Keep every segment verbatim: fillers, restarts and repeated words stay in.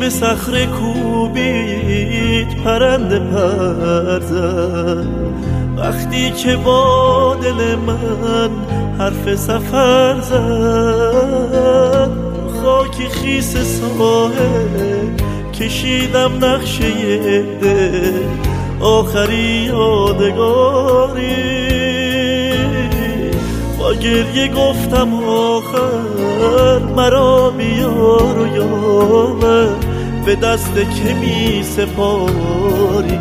به صخره کوبید پرنده پر زد، وقتی که با دل من حرف سفر زد. خاکی خیس ساحل کشیدم نقشه دل، آخری یادگاری با گریه گفتم آخر مرا بیار و یاور، به دست که می سپاری.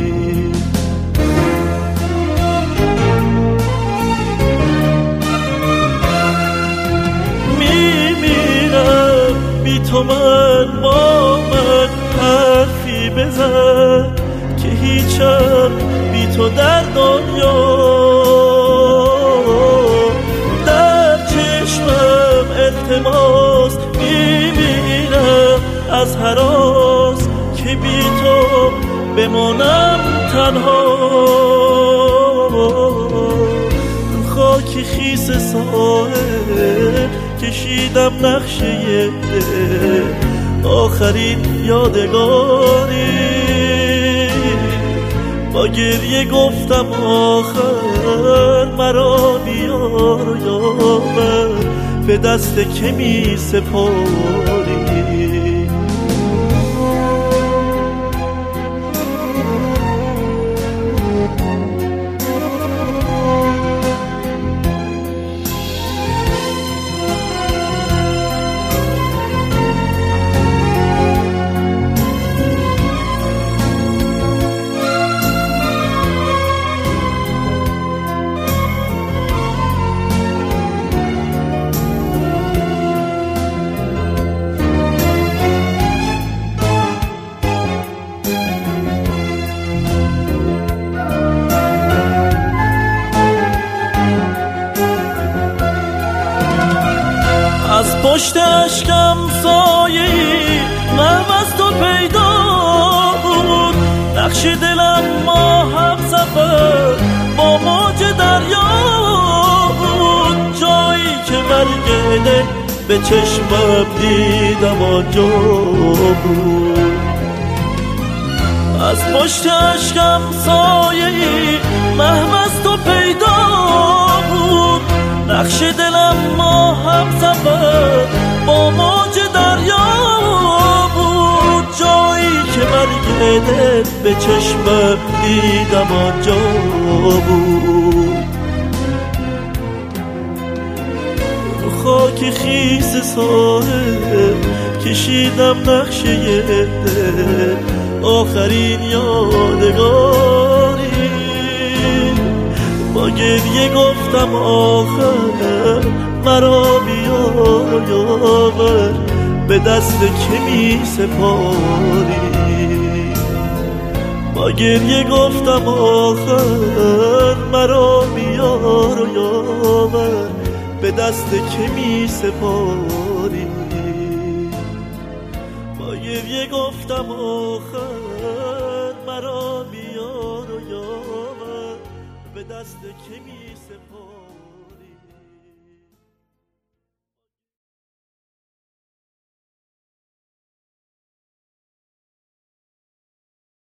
میمیرم بی تو، من با من حرفی بزن که هیچم بی تو در دنیا. در چشمم التماس میبینم از هراس که بی تو بمانم تنها. خاکی خیس ساحل کشیدم نقشه دل، آخرین یادگاری با گریه گفتم آخر مرا بیار و یاور، به دست که می سپاری. از پشت اشکم سایه‌ای محو از تو پیدا بود، نقش دلم ما هم سفر با موج دریا بود. جایی که مرگ دل به چشمم دیدم آنجا بود. از پشت اشکم سایه‌ای محو از تو پیدا بود، نقش دلم ما هم سفر با موج دریا بود. جایی که مرگ دل به چشمم دیدم آنجا بود. خاک خیس ساحل کشیدم نقشه دل، آخرین یادگاری با گریه گفتم آخر مرا بیار و یاور، به دست که می سپاری. با گریه گفتم آخر مرا بیار و یاور، به دست که می سپاری. با گریه گفتم آخر مرا بیار و یاور، به دست که می سپاری.